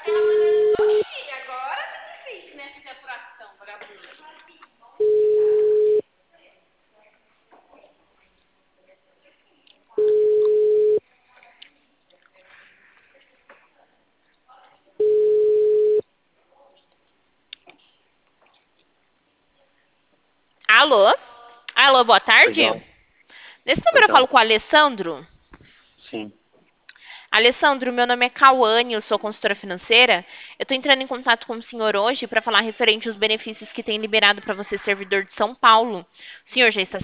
Oxi, agora tá difícil, né? Fazer apuração, vagabundo. Alô? Alô, boa tarde. Legal. Nesse número eu falo Legal. com o Alessandro. Sim. Alessandro, meu nome é Cauane, eu sou consultora financeira. Eu estou entrando em contato com o senhor hoje para falar referente aos benefícios que tem liberado para você, servidor de São Paulo. O senhor já está